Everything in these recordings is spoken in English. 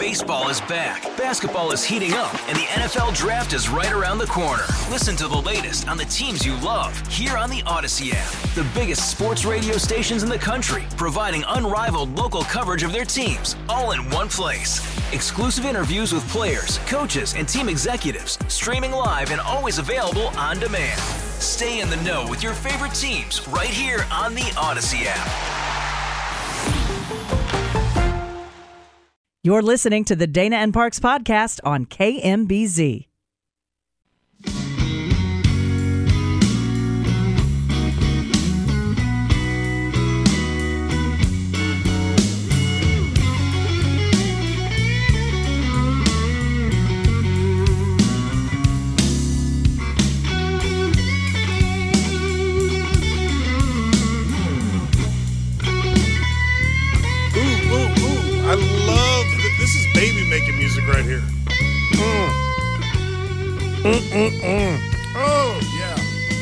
Baseball is back, basketball is heating up, and the NFL Draft is right around the corner. Listen to the latest on the teams you love here on the Odyssey app. The biggest sports radio stations in the country, providing unrivaled local coverage of their teams, all in one place. Exclusive interviews with players, coaches, and team executives, streaming live and always available on demand. Stay in the know with your favorite teams right here on the Odyssey app. You're listening to the Dana and Parks podcast on KMBZ. Baby making music right here. Oh, yeah.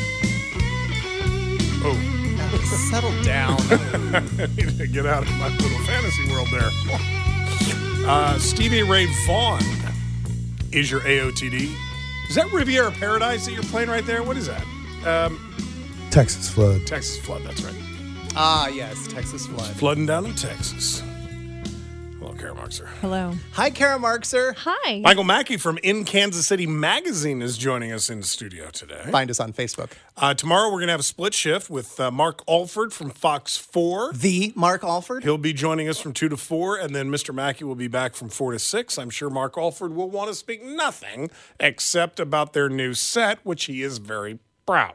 Oh. Settle down. I need to get out of my little fantasy world there. Stevie Ray Vaughan is your AOTD. Is that Riviera Paradise that you're playing right there? What is that? Texas Flood. Texas Flood, that's right. Ah, yes, Texas Flood. Flooding down in Texas. Hello, Kara Markser. Hello. Hi, Kara Markser. Hi. Michael Mackey from In Kansas City Magazine is joining us in the studio today. Find us on Facebook. Tomorrow we're going to have a split shift with Mark Alford from Fox 4. The Mark Alford. He'll be joining us from 2 to 4, and then Mr. Mackey will be back from 4 to 6. I'm sure Mark Alford will want to speak nothing except about their new set, which he is very proud.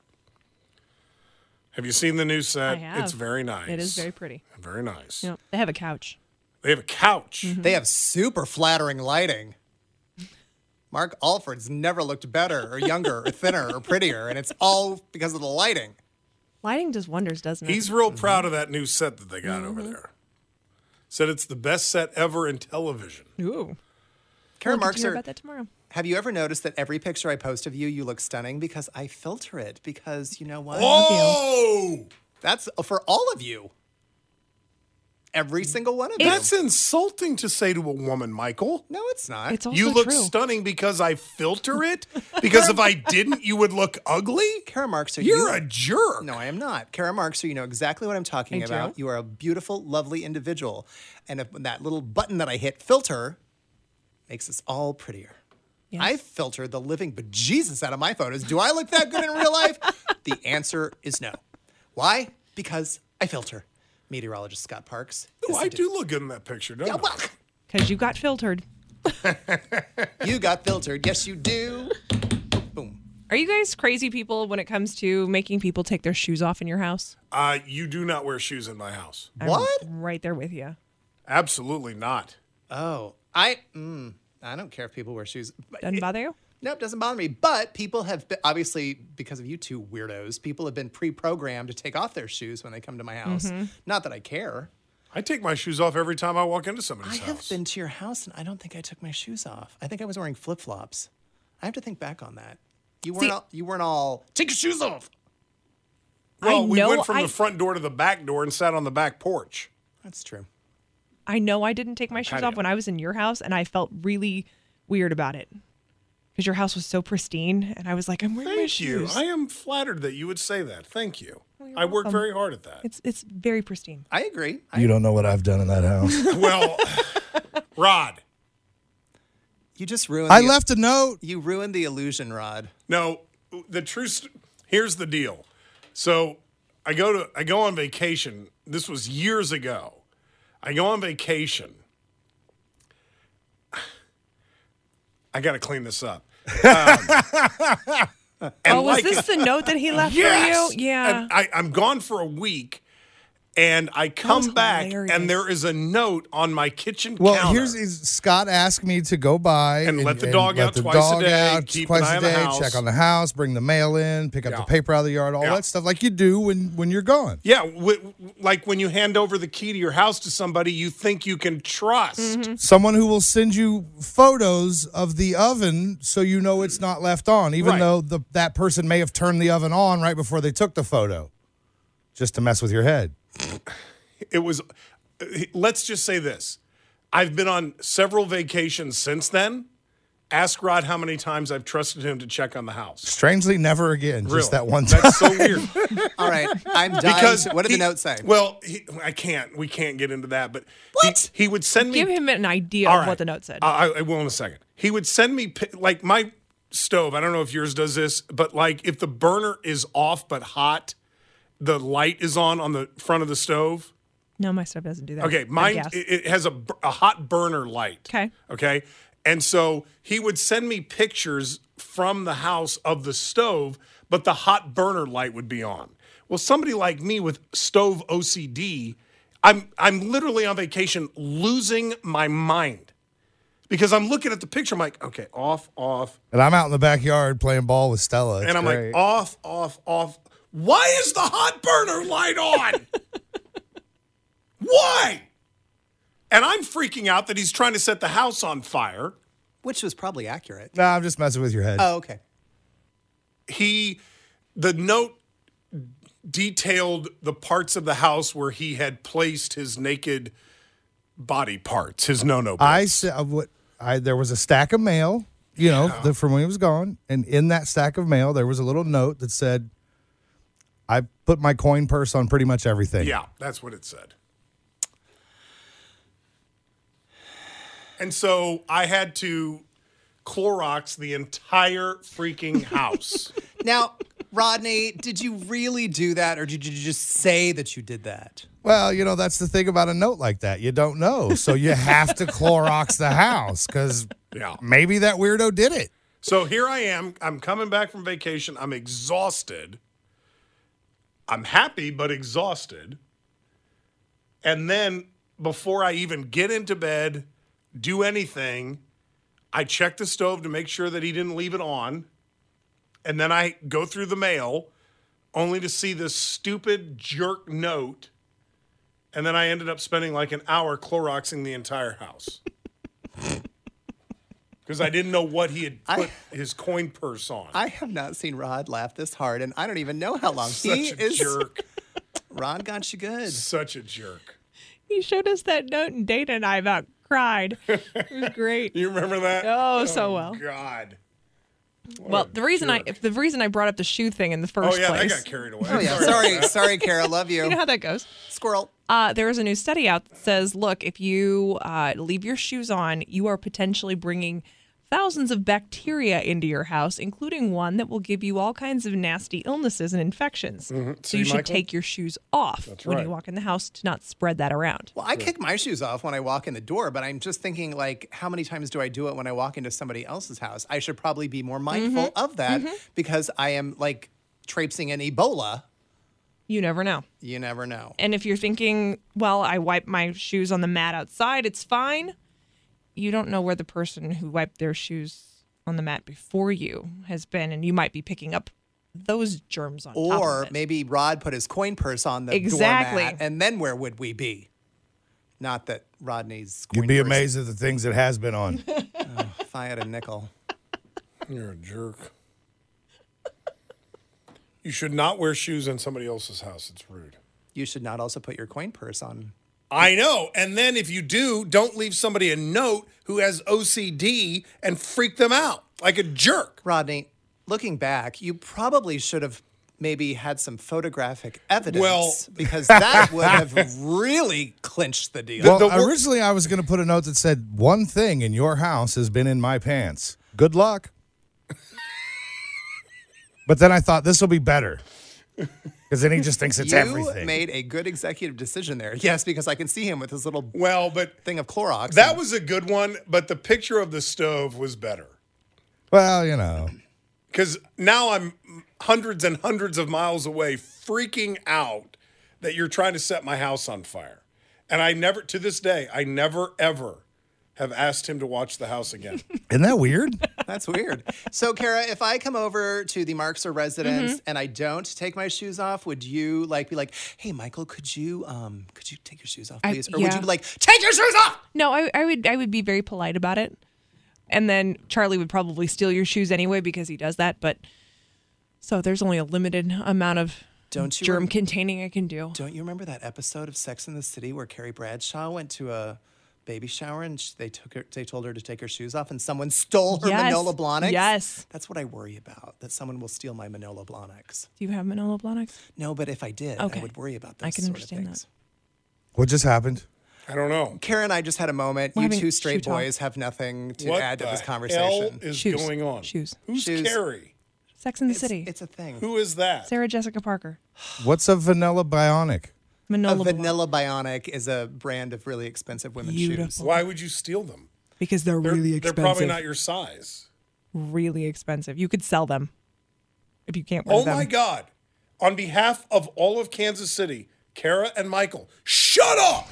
Have you seen the new set? I have. It's very nice. It is very pretty. Very nice. Yep. They have a couch. They have a couch. Mm-hmm. They have super flattering lighting. Mark Alford's never looked better or younger or thinner or prettier, and it's all because of the lighting. Lighting does wonders, doesn't it? He's real proud of that new set that they got over there. Said it's the best set ever in television. Ooh. Kara We'll get to hear Markser, about that tomorrow. have you ever noticed that every picture I post of you, you look stunning? Because I filter it. Because you know what? Oh! That's for all of you. Every single one of you. That's insulting to say to a woman, Michael. No, it's not. It's also You look true. stunning because I filter it? Because if I didn't, you would look ugly? Kara Markser, You're a jerk. No, I am not. Kara Markser, you know exactly what I'm talking Thank you. about. You are a beautiful, lovely individual. And if that little button that I hit, filter, makes us all prettier. Yes. I filtered the living bejesus out of my photos. Do I look that good in real life? The answer is no. Why? Because I filter. Meteorologist Scott Parks. Oh, Yes, I do. do look good in that picture, don't Yeah, I? well, Because you got filtered. you got filtered. Yes, you do. Boom. Are you guys crazy people when it comes to making people take their shoes off in your house? You do not wear shoes in my house. What? I'm right there with you. Absolutely not. Oh, I don't care if people wear shoes. Doesn't bother you? Nope, doesn't bother me. But people have been, obviously, because of you two weirdos, people have been pre-programmed to take off their shoes when they come to my house. Not that I care. I take my shoes off every time I walk into somebody's I have house. been to your house, and I don't think I took my shoes off. I think I was wearing flip-flops. I have to think back on that. You weren't all take your shoes off. Well, we know went from I- the front door to the back door and sat on the back porch. That's true. I know I didn't take my shoes Patio. off when I was in your house, and I felt really weird about it. Because your house was so pristine, and I was like, I'm wearing my Thank you. shoes. I am flattered that you would say that. Thank you. you're I worked welcome. very hard at that. It's very pristine. I agree. You don't know what I've done in that house. Well, Rod, You just ruined. I left a note. You ruined the illusion, Rod. no, the truth. Here's the deal. So I go on vacation. This was years ago. I go on vacation. I got to clean this up. Oh, was this the note that he left Yes! for you? Yeah. And I'm gone for a week, and I was come back, hilarious. and there is a note on my kitchen Well, counter. Scott asked me to go by And let the dog out twice a day, keep an eye on the house. check on the house, bring the mail in, pick up Yeah. the paper out of the yard, all Yeah. that stuff like you do when you're gone. Yeah, like when you hand over the key to your house to somebody you think you can trust. Mm-hmm. Someone who will send you photos of the oven so you know it's not left on, even Right. though that person may have turned the oven on right before they took the photo, just to mess with your head. It was, let's just say this. I've been on several vacations since then. Ask Rod how many times I've trusted him to check on the house. Strangely, never again. Really? Just that one time. That's so weird. All right, I'm dying. What did the note say? Well, I can't. We can't get into that. But What? He would send me. Give him an idea All of right. what the note said. I will in a second. He would send me like my stove. I don't know if yours does this, but like if the burner is off but hot, the light is on the front of the stove. No, my stuff doesn't do that. Okay, I mine guess. it has a hot burner light. Okay. Okay. And so he would send me pictures from the house of the stove, but the hot burner light would be on. Well, somebody like me with stove OCD, I'm literally on vacation losing my mind because I'm looking at the picture. I'm like, okay, off. And I'm out in the backyard playing ball with Stella. It's And I'm great. like, off. Why is the hot burner light on? Why? And I'm freaking out that he's trying to set the house on fire. Which was probably accurate. No, I'm just messing with your head. Oh, okay. The note detailed the parts of the house where he had placed his naked body parts, his no-no bits. I said there was a stack of mail, from when he was gone, and in that stack of mail there was a little note that said, "I put my coin purse on pretty much everything." Yeah, that's what it said. And so I had to Clorox the entire freaking house. Now, Rodney, did you really do that, or did you just say that you did that? Well, that's the thing about a note like that. You don't know. So you have to Clorox the house because maybe that weirdo did it. So here I am. I'm coming back from vacation. I'm exhausted. I'm happy, but exhausted. And then before I even get into bed, do anything, I check the stove to make sure that he didn't leave it on. And then I go through the mail only to see this stupid jerk note. And then I ended up spending like an hour Cloroxing the entire house. Because I didn't know what he had put his coin purse on. I have not seen Rod laugh this hard, and I don't even know how long. Such a jerk. Rod got you good. Such a jerk. He showed us that note, and Dana and I about cried. It was great. You remember that? Oh, so well. God. Well, the reason I brought up the shoe thing in the first that place. got carried away. Oh, yeah. Sorry, Kara. Love you. You know how that goes. Squirrel. There is a new study out that says, look, if you leave your shoes on, you are potentially bringing thousands of bacteria into your house, including one that will give you all kinds of nasty illnesses and infections. Mm-hmm. So you should take your shoes off when you walk in the house to not spread that around. Well, I kick my shoes off when I walk in the door, but I'm just thinking, like, how many times do I do it when I walk into somebody else's house? I should probably be more mindful of that because I am, like, traipsing in Ebola. You never know. You never know. And if you're thinking, well, I wipe my shoes on the mat outside, it's fine. You don't know where the person who wiped their shoes on the mat before you has been, and you might be picking up those germs on top of Or it. maybe Rod put his coin purse on the Exactly. doormat, and then where would we be? Not that Rodney's coin You'd be purse- amazed at the things it has been on. If I had a nickel. You're a jerk. You should not wear shoes in somebody else's house. It's rude. You should not also put your coin purse on. I know. And then if you do, don't leave somebody a note who has OCD and freak them out like a jerk. Rodney, looking back, you probably should have maybe had some photographic evidence Well- because that would have really clinched the deal. Well, originally I was going to put a note that said, "One thing in your house has been in my pants. Good luck." But then I thought this will be better. Because then he just thinks it's you everything. made a good executive decision there. Yes, because I can see him with his little Well, but thing of Clorox. that was a good one, but the picture of the stove was better. Well, Because now I'm hundreds and hundreds of miles away freaking out that you're trying to set my house on fire. And I never, to this day, I never, ever have asked him to watch the house again. Isn't that weird? That's weird. So, Kara, if I come over to the Markser residence and I don't take my shoes off, would you be like, "Hey, Michael, could you take your shoes off, please?" Or would you be like, "Take your shoes off"? No, I would be very polite about it. And then Charlie would probably steal your shoes anyway because he does that. But so there's only a limited amount of germ containing I can do. Don't you remember that episode of Sex and the City where Carrie Bradshaw went to a baby shower and they told her to take her shoes off and someone stole her Yes. Manolo Blahniks? Yes. That's what I worry about, that someone will steal my Manolo Blahniks. Do you have Manolo Blahniks? No, but if I did, Okay. I would worry about those I can sort understand of things. that. What just happened? I don't know. Kara and I just had a moment. We're You having two straight shoe talk. boys have nothing to What add to the this hell conversation. is Shoes. going on? Shoes. Who's Shoes. Carrie? Sex in the City. It's a thing. Who is that? Sarah Jessica Parker. What's a vanilla bionic? A Manolo Blahniks. Vanilla Bionic is a brand of really expensive women's shoes. Beautiful. Why would you steal them? Because they're really They're expensive. probably not your size. Really expensive. You could sell them if you can't wear Oh them. my God. On behalf of all of Kansas City, Kara and Michael, shut up!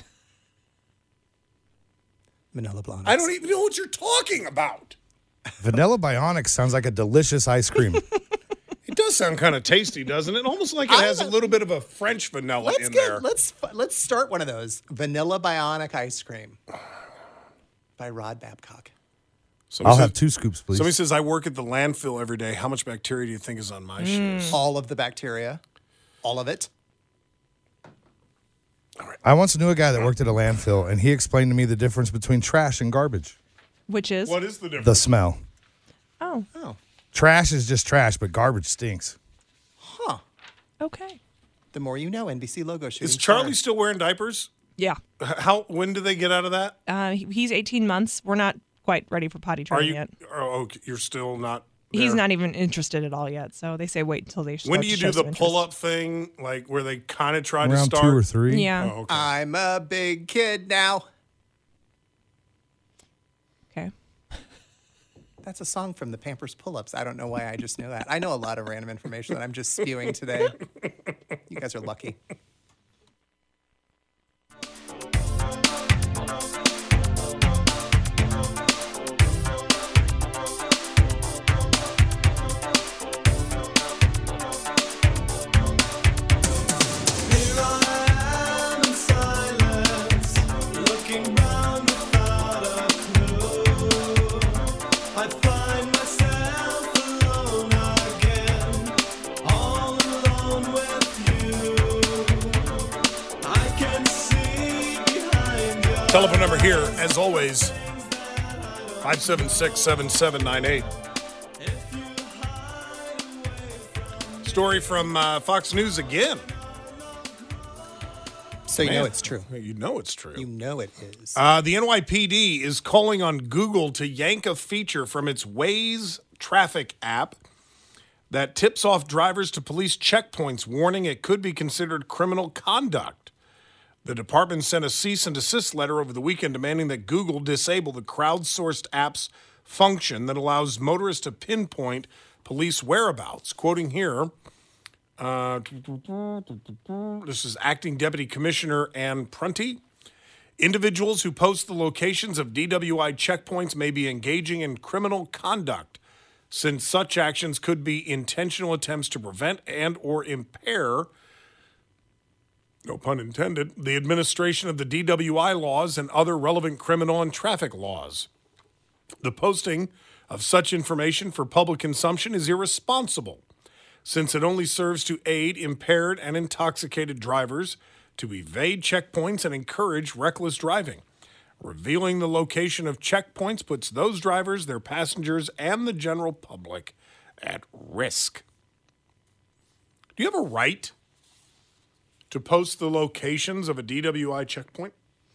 Manila Blahniks. I don't even know what you're talking about. Vanilla bionic sounds like a delicious ice cream. It does sound kind of tasty, doesn't it? Almost like it has a little bit of a French vanilla in there. Let's start one of those. Vanilla Bionic ice cream by Rod Babcock. Somebody I'll have says- 2 scoops, please. Somebody says, I work at the landfill every day. How much bacteria do you think is on my shoes? All of the bacteria. All of it. I once knew a guy that worked at a landfill, and he explained to me the difference between trash and garbage. Which is? What is the difference? The smell. Oh, Trash is just trash, but garbage stinks. Huh. okay. The more you know, NBC logo shooting. Is Charlie star. still wearing diapers? Yeah. When do they get out of that? He's 18 months. We're not quite ready for potty Are training you? yet. Oh, okay, you're still not. He's there. not even interested at all yet. So they say wait until they start When do to you show do some the interest. pull-up thing, like where they kind of try to Around start? 2 or 3. Yeah. Oh, okay. I'm a big kid now. Okay. That's a song from the Pampers Pull-Ups. I don't know why I just knew that. I know a lot of random information that I'm just spewing today. You guys are lucky. Telephone number here, as always, 576-7798. Story from Fox News again. So you Man. know it's true. You know it's true. You know it is. The NYPD is calling on Google to yank a feature from its Waze traffic app that tips off drivers to police checkpoints, warning it could be considered criminal conduct. The department sent a cease and desist letter over the weekend demanding that Google disable the crowdsourced app's function that allows motorists to pinpoint police whereabouts. Quoting here, this is Acting Deputy Commissioner Ann Prunty. Individuals who post the locations of DWI checkpoints may be engaging in criminal conduct, since such actions could be intentional attempts to prevent and or impair, no pun intended, the administration of the DWI laws and other relevant criminal and traffic laws. The posting of such information for public consumption is irresponsible, since it only serves to aid impaired and intoxicated drivers to evade checkpoints and encourage reckless driving. Revealing the location of checkpoints puts those drivers, their passengers, and the general public at risk. Do you have a right to post the locations of a DWI checkpoint?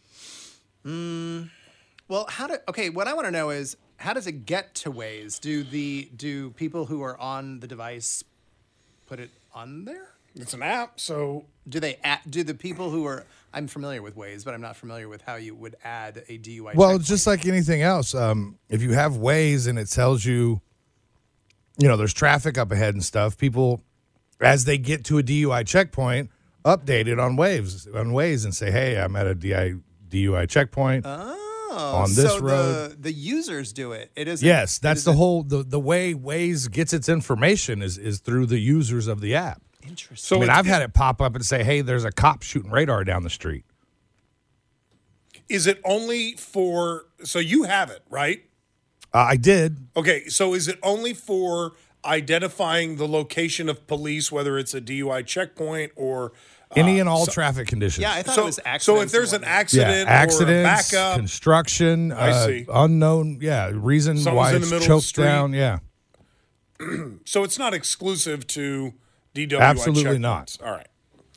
Well, what I want to know is, how does it get to Waze? Do people who are on the device put it on there? It's an app, so Do the people who are, I'm familiar with Waze, but I'm not familiar with how you would add a DUI Well, checkpoint. it's just like anything else. If you have Waze and it tells you, there's traffic up ahead and stuff, people, as they get to a DUI checkpoint, update it on Waze and say, hey, I'm at a DUI checkpoint on this so road. the users do it. It isn't. Yes, that's the whole, the way Waze gets its information is through the users of the app. Interesting. so I've had it pop up and say, hey, there's a cop shooting radar down the street. is it only for, so you have it, right? I did. Okay, so is it only for identifying the location of police, whether it's a DUI checkpoint or Any and all traffic conditions. Yeah, I thought it was accidents. So if there's an accident or a accidents, backup, construction, I see. unknown, reason Someone's why in the it's middle of the choked street. down, so it's not exclusive to DWI Absolutely checkpoints. not. All right.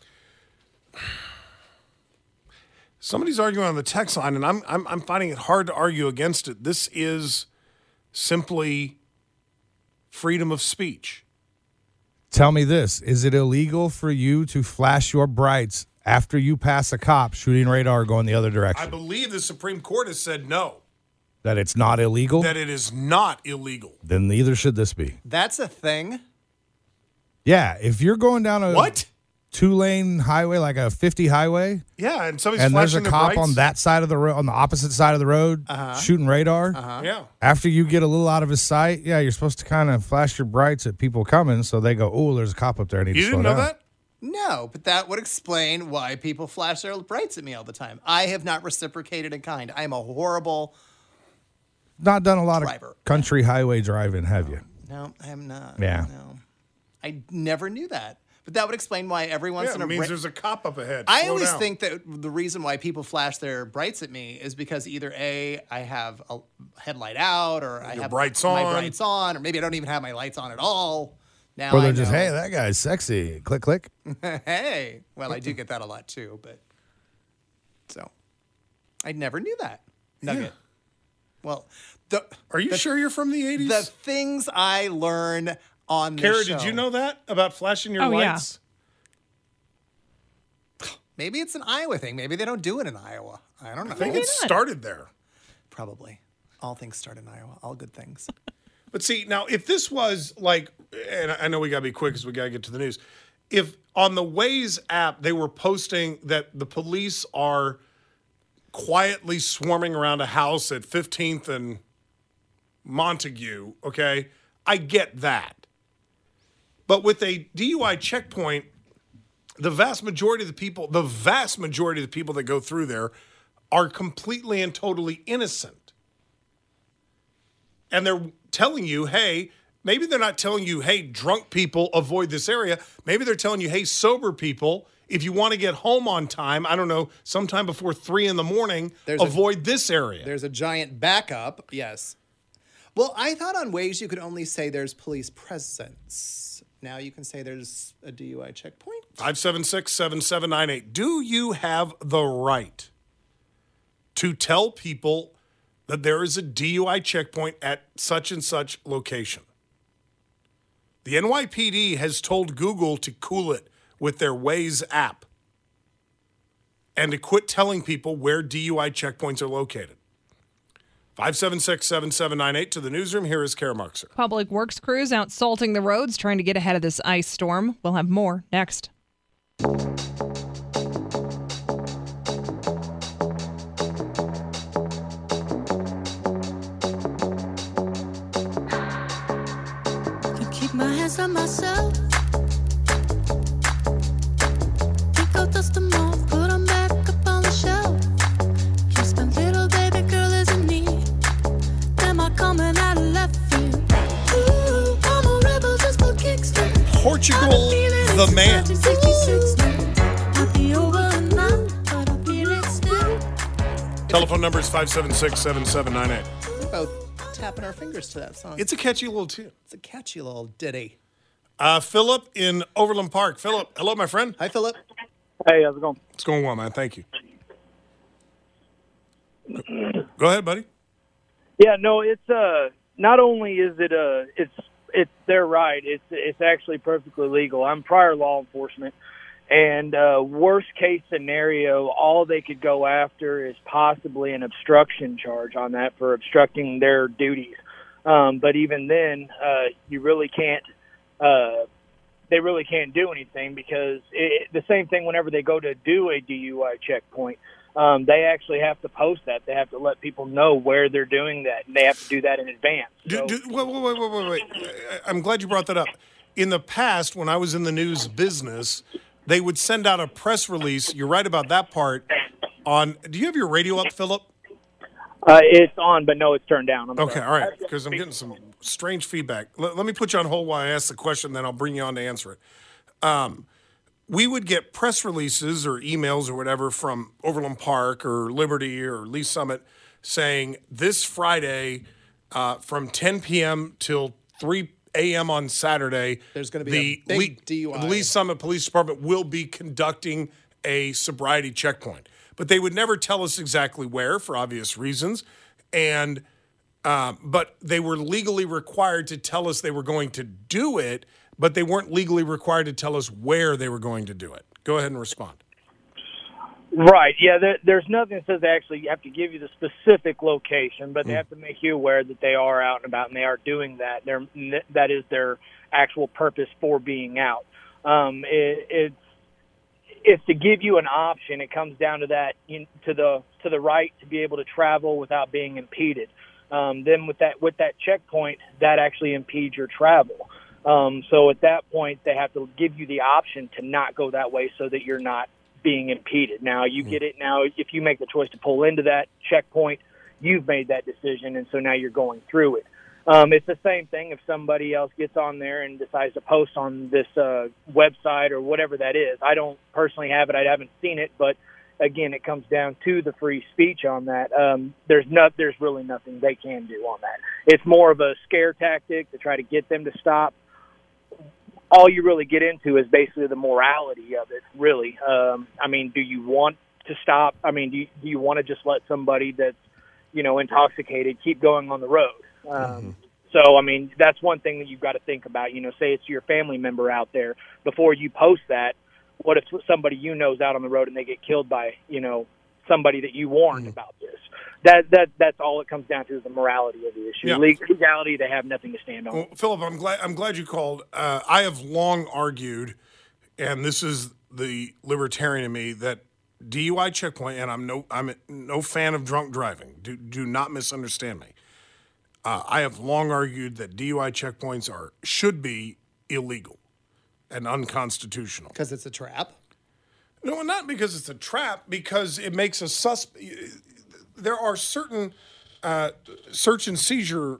Somebody's arguing on the text line, and I'm finding it hard to argue against it. This is simply freedom of speech. Tell me this. Is it illegal for you to flash your brights after you pass a cop shooting radar going the other direction? I believe the Supreme Court has said no, That it's not illegal? that it is not illegal. Then neither should this be. That's a thing. Yeah, if you're going down a What? 2-lane highway, like a 50 highway, Yeah, and somebody's and there's a flashing their cop brights. on that side of the road, on the opposite side of the road, shooting radar. Yeah. After you get a little out of his sight, you're supposed to kind of flash your brights at people coming, so they go, "Oh, there's a cop up there. I need You to slow didn't know down." that? No, but that would explain why people flash their brights at me all the time. I have not reciprocated in kind. I am a horrible. Not done a lot Driver. of country highway driving, have you? No, I am not. Yeah. No, I never knew that. But that would explain why every once Yeah, in it a means there's a cop up ahead. I Slow always down. think that the reason why people flash their brights at me is because either A, I have a headlight out, or I have brights my on. brights on, or maybe I don't even have my lights on at all. Now Or I they're just, know. "Hey, that guy's sexy." Click, click. Hey, well, I do get that a lot too, but so I never knew that nugget. Well, Are you sure you're from the 80s? the things I learn on Kara, this show. did you know that about flashing your Oh, yeah. lights? Maybe it's an Iowa thing. Maybe they don't do it in Iowa. I don't know. I think it started there. Probably. All things start in Iowa. All good things. But see, now if this was like, and I know we got to be quick because we got to get to the news. If on the Waze app they were posting that the police are quietly swarming around a house at 15th and Montague, okay, I get that. But with a DUI checkpoint, the vast majority of the people that go through there are completely and totally innocent. And they're telling you, hey, maybe they're not telling you, hey, drunk people, avoid this area. Maybe they're telling you, hey, sober people, if you want to get home on time, I don't know, sometime before 3 a.m, avoid this area. There's a giant backup. Yes. Well, I thought on Waze you could only say there's police presence. Now you can say there's a DUI checkpoint. 576-7798. Do you have the right to tell people that there is a DUI checkpoint at such and such location? The NYPD has told Google to cool it with their Waze app and to quit telling people where DUI checkpoints are located. 576-7798 to the newsroom. Here is Kara Markser. Public Works crews out salting the roads, trying to get ahead of this ice storm. We'll have more next. Can keep my hands on myself. Think I'll dust them off, put them back up on the shelf. Kiss my little baby girl is in need. Am I coming out of left field? Ooh, I'm a rebel just for kicks. Portugal, the man. 66 I'll be over and out, but I feel it still. Telephone number is 576-7798. We're both tapping our fingers to that song. It's a catchy little tune. It's a catchy little ditty. Philip in Overland Park. Philip, hello, my friend. Hi, Philip. Hey, how's it going? It's going well, man. Thank you. Go ahead, buddy. Yeah, no, it's not only is it it's they're right. It's actually perfectly legal. I'm prior law enforcement, and worst case scenario, all they could go after is possibly an obstruction charge on that for obstructing their duties. But even then, you really can't. They really can't do anything because the same thing whenever they go to do a DUI checkpoint. They actually have to post that. They have to let people know where they're doing that, and they have to do that in advance. So, Wait. I'm glad you brought that up. In the past, when I was in the news business, they would send out a press release. You're right about that part. Do you have your radio up, Philip? it's on, but no, it's turned down. I'm Okay, sorry. all right, because I'm getting some strange feedback. Let me put you on hold while I ask the question, then I'll bring you on to answer it. we would get press releases or emails or whatever from Overland Park or Liberty or Lee Summit saying this Friday from 10 p.m. till 3 a.m. on Saturday, there's going to be a big DUI. The Lee Summit Police Department will be conducting a sobriety checkpoint. But they would never tell us exactly where for obvious reasons. And but they were legally required to tell us they were going to do it, but they weren't legally required to tell us where they were going to do it. Go ahead and respond. Right. Yeah. There's nothing that says they actually have to give you the specific location, but they have to make you aware that they are out and about and they are doing that. That is their actual purpose for being out. It's to give you an option. It comes down to that, to the right to be able to travel without being impeded. Then with that checkpoint, that actually impedes your travel. So at that point, they have to give you the option to not go that way so that you're not being impeded. Now, you get it. Now, if you make the choice to pull into that checkpoint, you've made that decision, and so now you're going through it. It's the same thing if somebody else gets on there and decides to post on this website or whatever that is. I don't personally have it. I haven't seen it, but again, it comes down to the free speech on that. There's really nothing they can do on that. It's more of a scare tactic to try to get them to stop. All you really get into is basically the morality of it, really. I mean, do you want to stop? I mean, do you want to just let somebody that's, intoxicated keep going on the road? So, I mean, that's one thing that you've got to think about. Say it's your family member out there. Before you post that, what if somebody is out on the road and they get killed by, somebody that you warned about this? That's all it comes down to is the morality of the issue. Yeah. Legality, they have nothing to stand on. Well, Philip, I'm glad you called. I have long argued, and this is the libertarian in me, that DUI checkpoint, and I'm no fan of drunk driving. Do not misunderstand me. I have long argued that DUI checkpoints should be illegal and unconstitutional. Because it's a trap? No, not because it's a trap, because it makes a suspect. There are certain search and seizure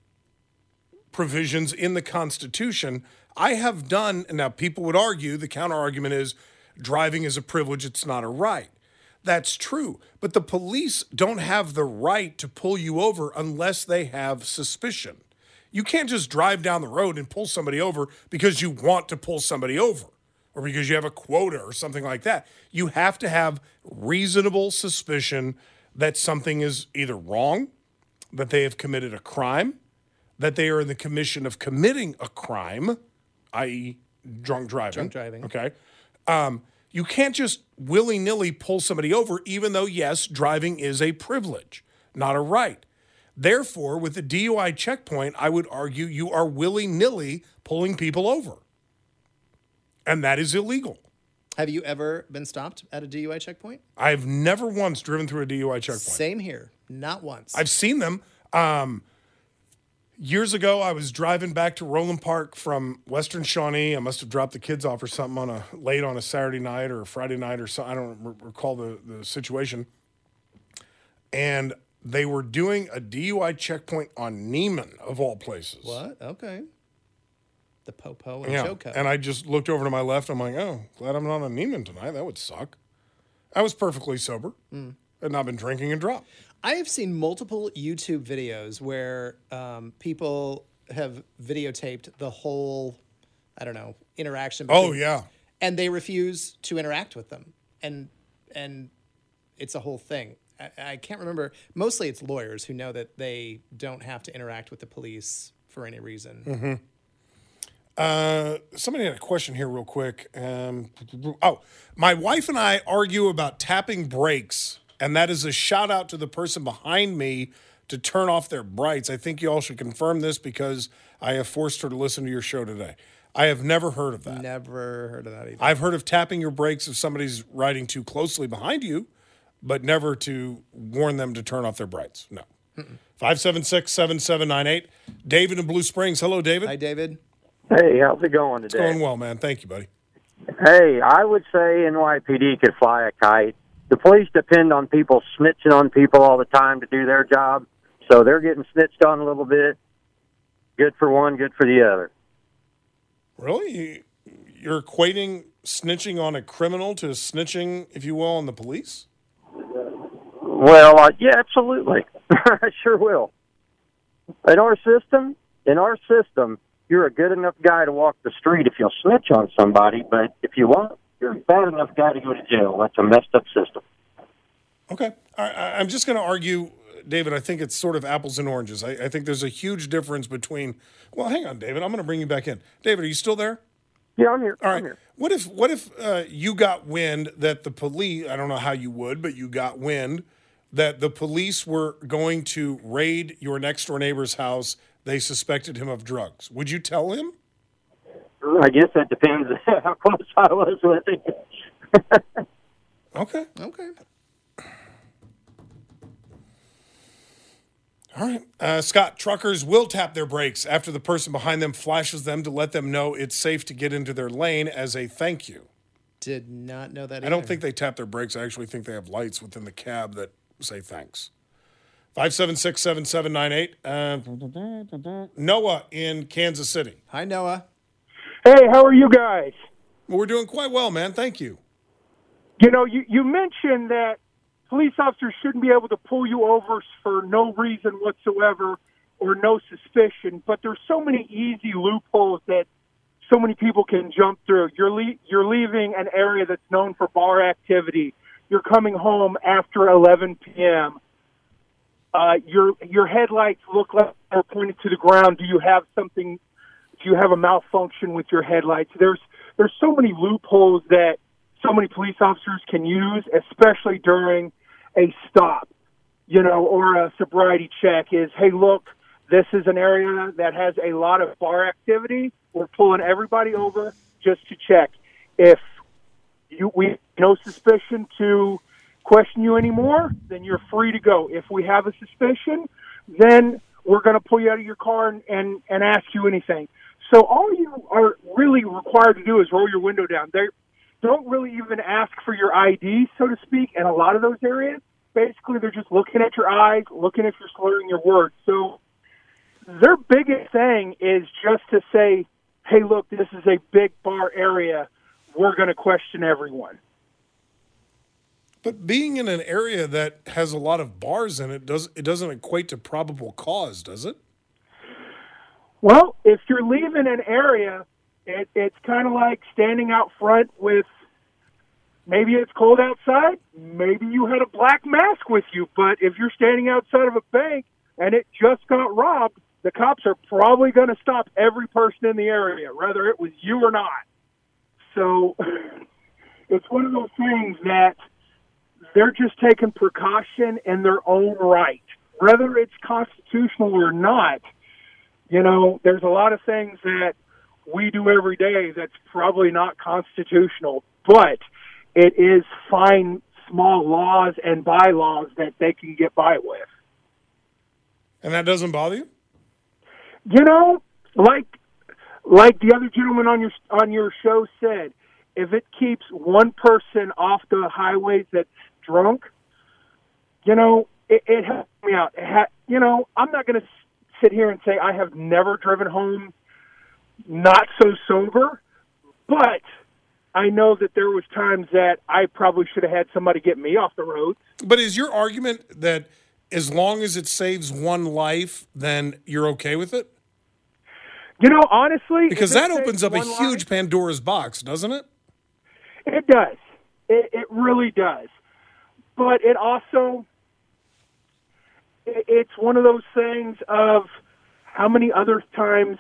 provisions in the Constitution. I have done, and now people would argue, the counter argument is driving is a privilege, it's not a right. That's true, but the police don't have the right to pull you over unless they have suspicion. You can't just drive down the road and pull somebody over because you want to pull somebody over or because you have a quota or something like that. You have to have reasonable suspicion that something is either wrong, that they have committed a crime, that they are in the commission of committing a crime, i.e. drunk driving. Okay. You can't just willy-nilly pull somebody over, even though, yes, driving is a privilege, not a right. Therefore, with the DUI checkpoint, I would argue you are willy-nilly pulling people over. And that is illegal. Have you ever been stopped at a DUI checkpoint? I've never once driven through a DUI checkpoint. Same here. Not once. I've seen them. Years ago, I was driving back to Roland Park from Western Shawnee. I must have dropped the kids off or something late on a Saturday night or a Friday night or something. I don't recall the situation. And they were doing a DUI checkpoint on Neiman, of all places. What? Okay. The Popo and Choco. And I just looked over to my left. I'm like, oh, glad I'm not on Neiman tonight. That would suck. I was perfectly sober. Had not been drinking and dropped. I have seen multiple YouTube videos where people have videotaped the whole, interaction. Oh, yeah. And they refuse to interact with them. And it's a whole thing. I can't remember. Mostly it's lawyers who know that they don't have to interact with the police for any reason. Somebody had a question here real quick. My wife and I argue about tapping brakes, and that is a shout out to the person behind me to turn off their brights. I think you all should confirm this because I have forced her to listen to your show today. I have never heard of that. Never heard of that either. I've heard of tapping your brakes if somebody's riding too closely behind you, but never to warn them to turn off their brights. No. 576-7798. David in Blue Springs. Hello, David. Hi, David. Hey, how's it going today? It's going well, man. Thank you, buddy. Hey, I would say NYPD could fly a kite. The police depend on people snitching on people all the time to do their job, so they're getting snitched on a little bit. Good for one, good for the other. Really? You're equating snitching on a criminal to snitching, if you will, on the police? Well, yeah, absolutely. I sure will. In our system, you're a good enough guy to walk the street if you'll snitch on somebody, but if you won't, you're a bad enough guy to go to jail. That's a messed up system. Okay. I'm just going to argue, David, I think it's sort of apples and oranges. I think there's a huge difference between... Well, hang on, David. I'm going to bring you back in. David, are you still there? Yeah, I'm here. All right. I'm here. What if you got wind that the police... I don't know how you would, but you got wind that the police were going to raid your next-door neighbor's house. They suspected him of drugs. Would you tell him? I guess that depends how close I was with him. Okay. All right. Scott, truckers will tap their brakes after the person behind them flashes them to let them know it's safe to get into their lane as a thank you. Did not know that either. I don't think they tap their brakes. I actually think they have lights within the cab that say thanks. 576-7798. Noah in Kansas City. Hi, Noah. Hey, how are you guys? Well, we're doing quite well, man. Thank you. You know, you mentioned that police officers shouldn't be able to pull you over for no reason whatsoever or no suspicion, but there's so many easy loopholes that so many people can jump through. You're leaving an area that's known for bar activity. You're coming home after 11 p.m. Your headlights look like they're pointed to the ground. Do you have something? Do you have a malfunction with your headlights? There's so many loopholes that so many police officers can use, especially during a stop, or a sobriety check. Is, hey, look, this is an area that has a lot of bar activity. We're pulling everybody over just to check. If we have no suspicion to question you anymore, then you're free to go. If we have a suspicion, then we're going to pull you out of your car and ask you anything. So all you are really required to do is roll your window down. They don't really even ask for your ID, so to speak, in a lot of those areas. Basically, they're just looking at your eyes, looking if you're slurring your words. So their biggest thing is just to say, hey, look, this is a big bar area. We're going to question everyone. But being in an area that has a lot of bars in it, doesn't equate to probable cause, does it? Well, if you're leaving an area, it's kind of like standing out front with, maybe it's cold outside, maybe you had a black mask with you, but if you're standing outside of a bank and it just got robbed, the cops are probably going to stop every person in the area, whether it was you or not. So it's one of those things that they're just taking precaution in their own right. Whether it's constitutional or not, there's a lot of things that we do every day that's probably not constitutional, but it is fine, small laws and bylaws that they can get by with. And that doesn't bother you? Like the other gentleman on your show said, if it keeps one person off the highways that's drunk, it helps me out. I'm not going to sit here and say I have never driven home not so sober, but I know that there was times that I probably should have had somebody get me off the road. But is your argument that as long as it saves one life, then you're okay with it? Honestly, because that opens up a huge Pandora's box, doesn't it? It does. It really does. But it also, it's one of those things of how many other times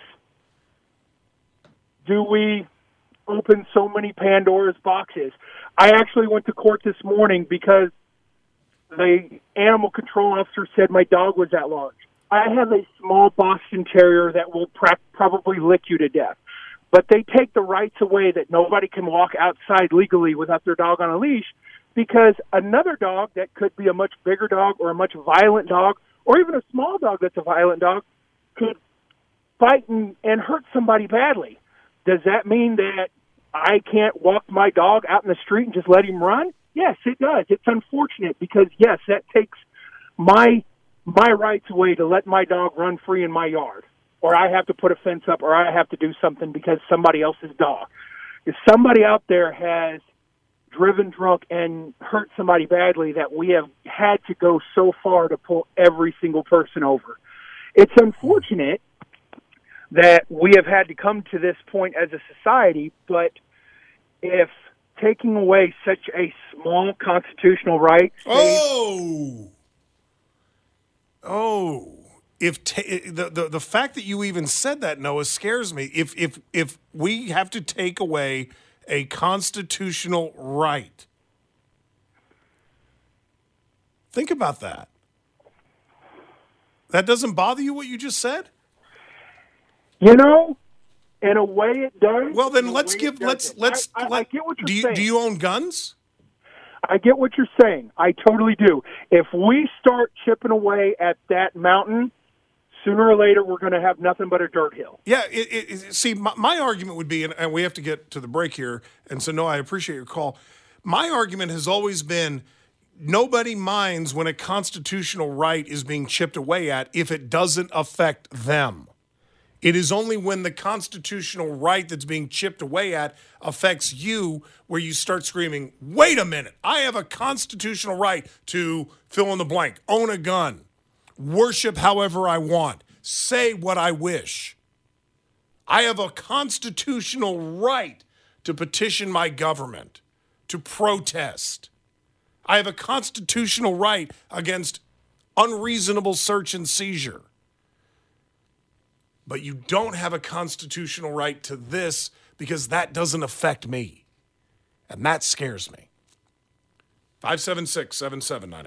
do we open so many Pandora's boxes? I actually went to court this morning because the animal control officer said my dog was at large. I have a small Boston Terrier that will probably lick you to death. But they take the rights away that nobody can walk outside legally without their dog on a leash, because another dog that could be a much bigger dog or a much violent dog, or even a small dog that's a violent dog, could fight and hurt somebody badly. Does that mean that I can't walk my dog out in the street and just let him run? Yes, it does. It's unfortunate because, yes, that takes my rights away to let my dog run free in my yard, or I have to put a fence up, or I have to do something because somebody else's dog. if somebody out there has driven drunk and hurt somebody badly, that we have had to go so far to pull every single person over. It's unfortunate that we have had to come to this point as a society, but if taking away such a small constitutional right... The fact that you even said that, Noah, scares me. If we have to take away a constitutional right, think about that. That doesn't bother you, what you just said? You know, in a way it does. Well, then I get what you're saying. Do you own guns? I get what you're saying. I totally do. If we start chipping away at that mountain, sooner or later we're going to have nothing but a dirt hill. Yeah. See, my argument would be, and we have to get to the break here, and so, no, I appreciate your call. My argument has always been nobody minds when a constitutional right is being chipped away at if it doesn't affect them. It is only when the constitutional right that's being chipped away at affects you where you start screaming, wait a minute, I have a constitutional right to fill in the blank, own a gun, worship however I want, say what I wish. I have a constitutional right to petition my government, to protest. I have a constitutional right against unreasonable search and seizure. But you don't have a constitutional right to this because that doesn't affect me. And that scares me. 576-7798.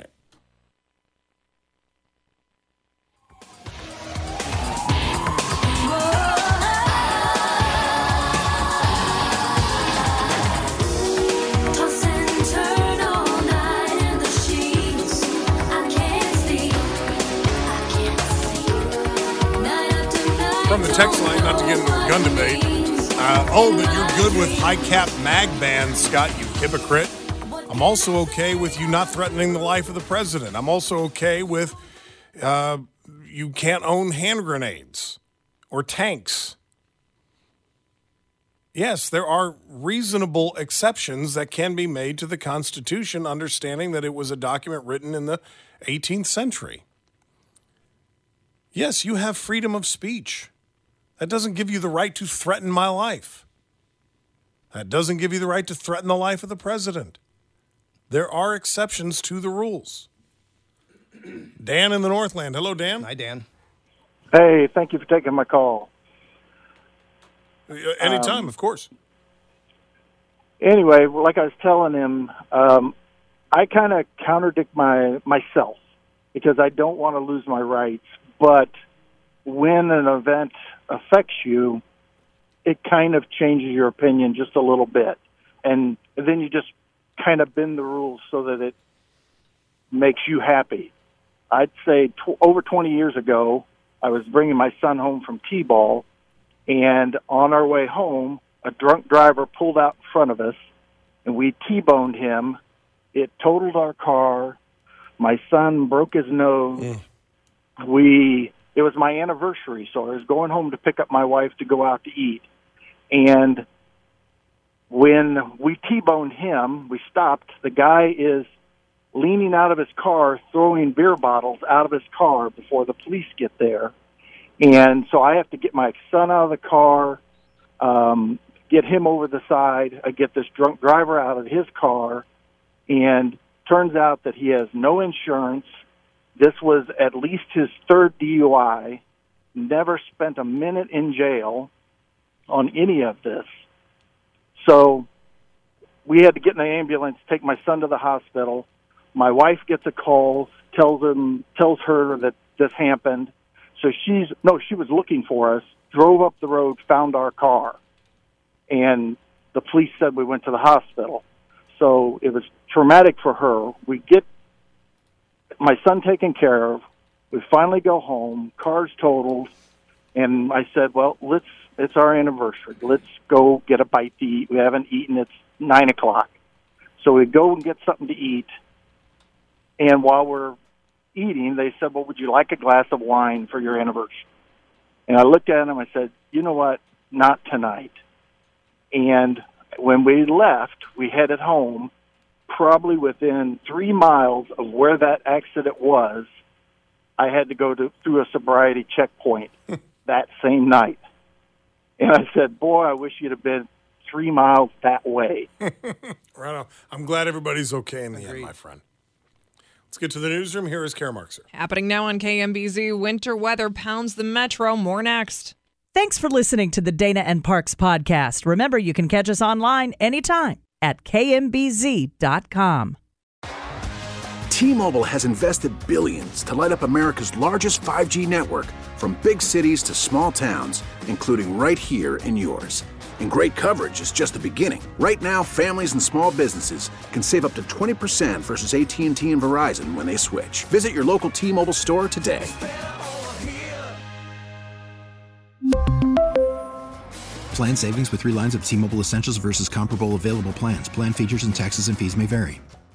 From the text line, not to get into a gun debate. But you're good with high-cap mag bands, Scott, you hypocrite. I'm also okay with you not threatening the life of the president. I'm also okay with you can't own hand grenades or tanks. Yes, there are reasonable exceptions that can be made to the Constitution, understanding that it was a document written in the 18th century. Yes, you have freedom of speech. That doesn't give you the right to threaten my life. That doesn't give you the right to threaten the life of the president. There are exceptions to the rules. Dan in the Northland. Hello, Dan. Hi, Dan. Hey, thank you for taking my call. Anytime, of course. Anyway, like I was telling him, I kind of contradict myself because I don't want to lose my rights, but when an event affects you, it kind of changes your opinion just a little bit. And then you just kind of bend the rules so that it makes you happy. I'd say over 20 years ago, I was bringing my son home from T-ball, and on our way home, a drunk driver pulled out in front of us, and we T-boned him. It totaled our car. My son broke his nose. It was my anniversary, so I was going home to pick up my wife to go out to eat. And when we T-boned him, we stopped. The guy is leaning out of his car, throwing beer bottles out of his car before the police get there. And so I have to get my son out of the car, get him over the side. I get this drunk driver out of his car, and turns out that he has no insurance. This was at least his third DUI, never spent a minute in jail on any of this. So we had to get in the ambulance, take my son to the hospital. My wife gets a call, tells her that this happened. So she was looking for us, drove up the road, found our car. And the police said we went to the hospital. So it was traumatic for her. We get my son taken care of. We finally go home, car's totaled, and I said, well, it's our anniversary. Let's go get a bite to eat. We haven't eaten. It's 9 o'clock. So we go and get something to eat, and while we're eating, they said, well, would you like a glass of wine for your anniversary? And I looked at him, I said, you know what, not tonight. And When we left, we headed home. Probably within 3 miles of where that accident was, I had to go through a sobriety checkpoint that same night. And I said, boy, I wish you'd have been 3 miles that way. Right on. I'm glad everybody's okay in the end, my friend. Let's get to the newsroom. Here is Kara Markser. Happening now on KMBZ. Winter weather pounds the metro. More next. Thanks for listening to the Dana and Parks podcast. Remember, you can catch us online anytime at kmbz.com. T-Mobile has invested billions to light up America's largest 5G network, from big cities to small towns, including right here in yours. And great coverage is just the beginning. Right now, families and small businesses can save up to 20% versus AT&T and Verizon when they switch. Visit your local T-Mobile store today. Plan savings with 3 lines of T-Mobile Essentials versus comparable available plans. Plan features and taxes and fees may vary.